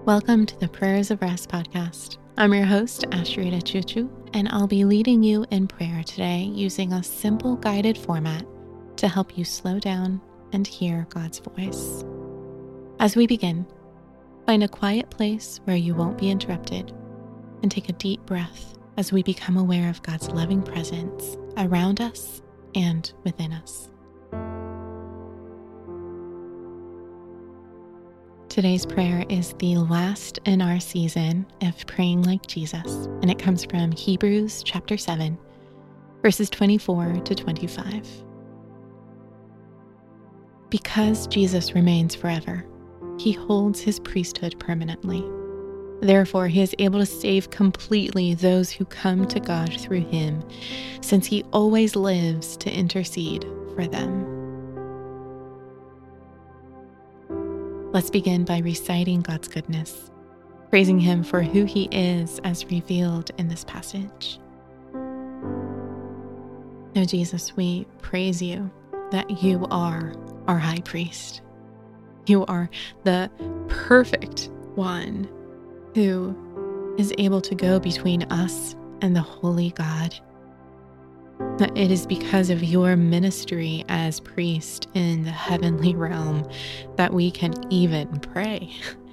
Welcome to the Prayers of Rest podcast. I'm your host, Ashrita Chuchu, and I'll be leading you in prayer today using a simple guided format to help you slow down and hear God's voice. As we begin, find a quiet place where you won't be interrupted and take a deep breath as we become aware of God's loving presence around us and within us. Today's prayer is the last in our season of praying like Jesus, and it comes from Hebrews chapter 7, verses 24 to 25. Because Jesus remains forever, he holds his priesthood permanently. Therefore, he is able to save completely those who come to God through him, since he always lives to intercede for them. Let's begin by reciting God's goodness, praising him for who he is as revealed in this passage. Oh Jesus, we praise you that you are our high priest. You are the perfect one who is able to go between us and the holy God. That it is because of your ministry as priest in the heavenly realm that we can even pray.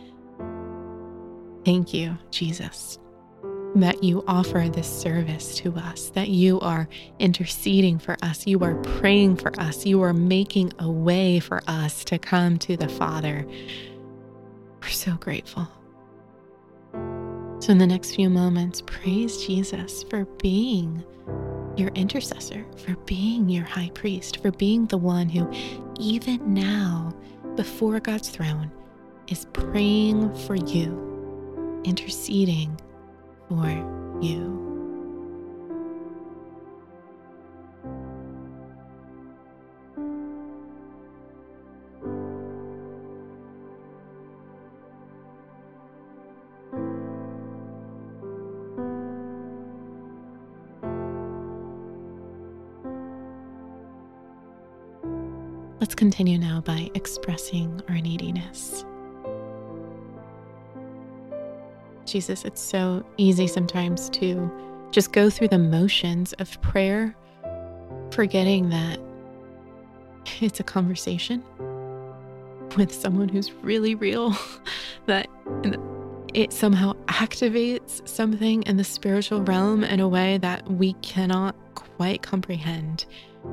Thank you, Jesus, that you offer this service to us, that you are interceding for us, you are praying for us, you are making a way for us to come to the Father. We're so grateful. So in the next few moments, praise Jesus for being your intercessor, for being your high priest, for being the one who, even now, before God's throne, is praying for you, interceding for you. Let's continue now by expressing our neediness. Jesus, it's so easy sometimes to just go through the motions of prayer, forgetting that it's a conversation with someone who's really real, that it somehow activates something in the spiritual realm in a way that we cannot quite comprehend.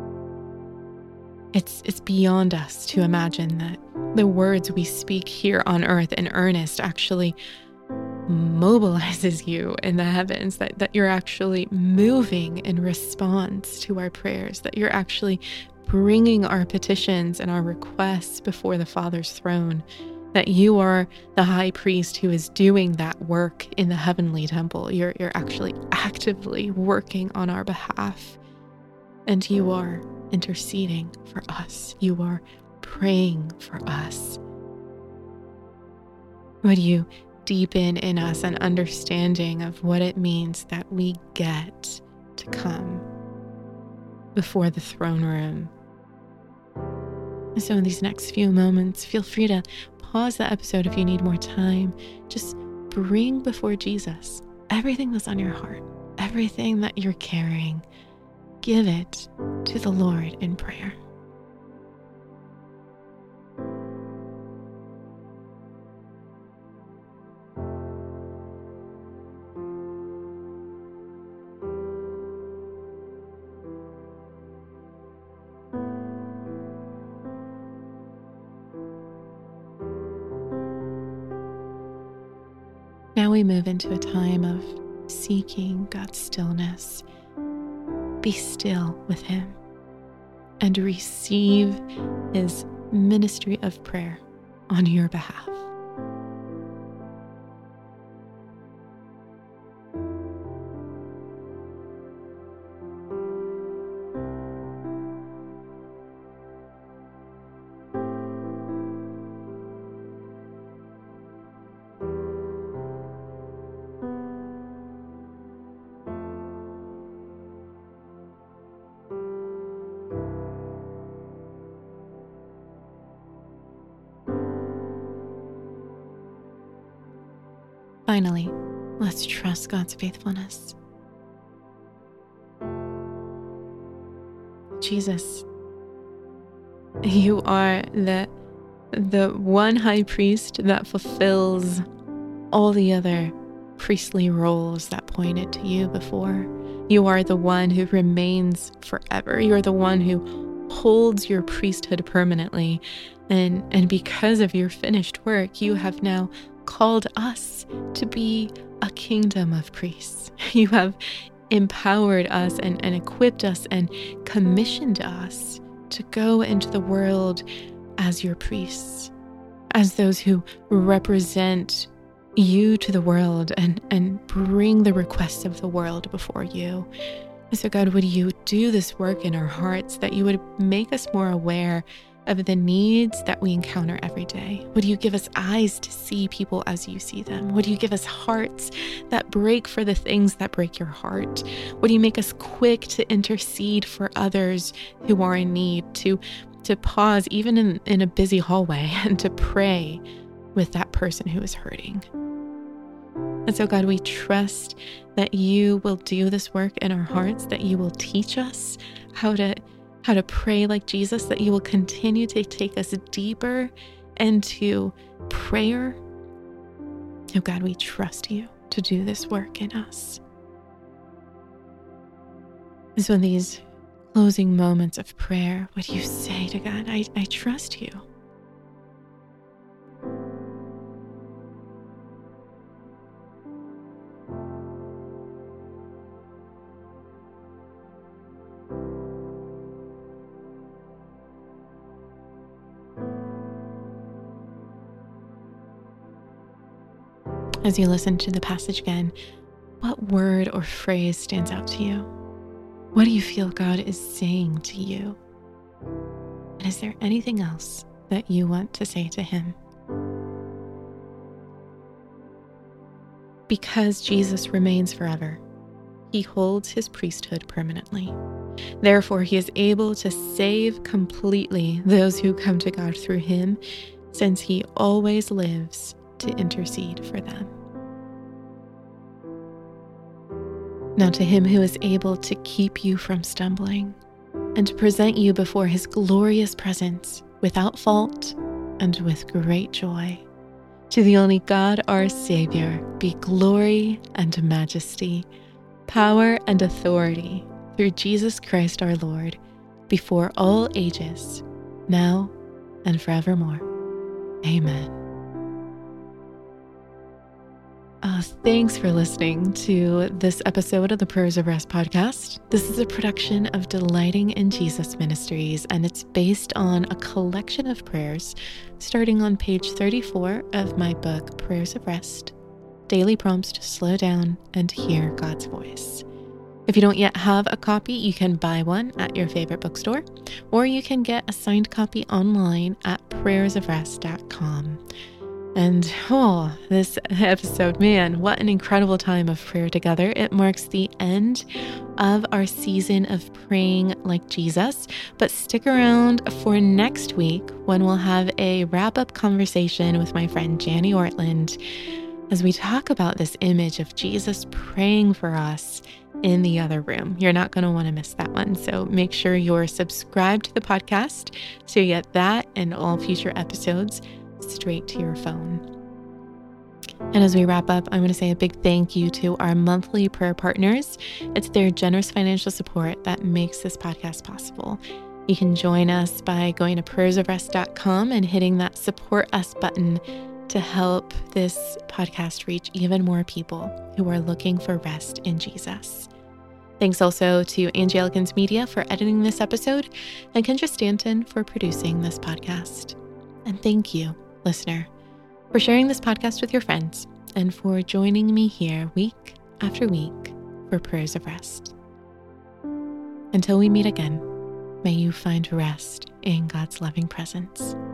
It's beyond us to imagine that the words we speak here on earth in earnest actually mobilizes you in the heavens, that you're actually moving in response to our prayers, that you're actually bringing our petitions and our requests before the Father's throne, that you are the high priest who is doing that work in the heavenly temple. You're actually actively working on our behalf, and you are interceding for us. You are praying for us. Would you deepen in us an understanding of what it means that we get to come before the throne room? So in these next few moments, feel free to pause the episode if you need more time. Just bring before Jesus everything that's on your heart, everything that you're carrying. Give it to the Lord in prayer. Now we move into a time of seeking God's stillness. Be still with him and receive his ministry of prayer on your behalf. Finally, let's trust God's faithfulness. Jesus, you are the one high priest that fulfills all the other priestly roles that pointed to you before. You are the one who remains forever. You are the one who holds your priesthood permanently. And because of your finished work, you have now called us to be a kingdom of priests. You have empowered us and equipped us and commissioned us to go into the world as your priests, as those who represent you to the world and bring the requests of the world before you. And so God, would you do this work in our hearts, that you would make us more aware of the needs that we encounter every day? Would you give us eyes to see people as you see them? Would you give us hearts that break for the things that break your heart? Would you make us quick to intercede for others who are in need, to pause even in a busy hallway and to pray with that person who is hurting? And so God, we trust that you will do this work in our hearts, that you will teach us how to pray like Jesus, that you will continue to take us deeper into prayer. Oh God, we trust you to do this work in us. And so in these closing moments of prayer, would you say to God, I trust you. As you listen to the passage again, what word or phrase stands out to you? What do you feel God is saying to you? And is there anything else that you want to say to him? Because Jesus remains forever, he holds his priesthood permanently. Therefore, he is able to save completely those who come to God through him, since he always lives to intercede for them. Now to him who is able to keep you from stumbling and to present you before his glorious presence without fault and with great joy, to the only God our Savior be glory and majesty, power and authority through Jesus Christ our Lord, before all ages, now and forevermore. Amen. Thanks for listening to this episode of the Prayers of Rest podcast. This is a production of Delighting in Jesus Ministries, and it's based on a collection of prayers starting on page 34 of my book, Prayers of Rest, Daily Prompts to Slow Down and Hear God's Voice. If you don't yet have a copy, you can buy one at your favorite bookstore, or you can get a signed copy online at prayersofrest.com. And this episode, man, what an incredible time of prayer together. It marks the end of our season of praying like Jesus, but stick around for next week when we'll have a wrap-up conversation with my friend Janny Ortland as we talk about this image of Jesus praying for us in the other room. You're not going to want to miss that one. So make sure you're subscribed to the podcast so you get that and all future episodes straight to your phone. And as we wrap up, I'm going to say a big thank you to our monthly prayer partners. It's their generous financial support that makes this podcast possible. You can join us by going to prayersofrest.com and hitting that support us button to help this podcast reach even more people who are looking for rest in Jesus. Thanks also to Angie Elkins Media for editing this episode and Kendra Stanton for producing this podcast. And thank you, listener, for sharing this podcast with your friends and for joining me here week after week for Prayers of Rest. Until we meet again, may you find rest in God's loving presence.